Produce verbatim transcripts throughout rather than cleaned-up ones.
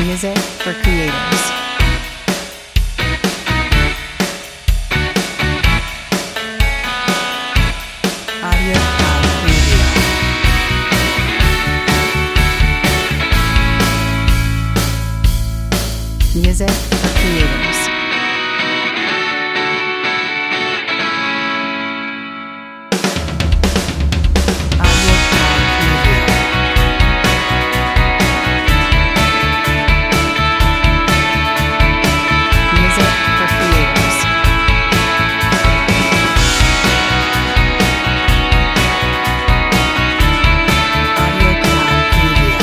Music for creators. Audio Cloud Preview. Music for creators. Audio Cloud Preview. Music for creators. Audio Cloud Preview.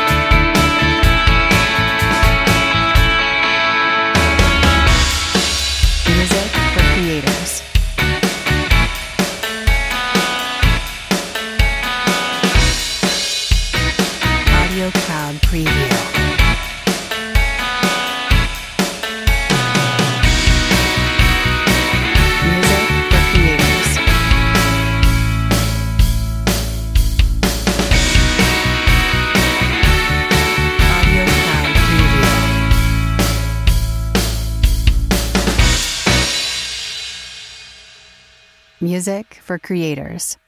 Music for creators. Audio Cloud Preview. Music for creators. Audio Cloud Preview. Music for creators.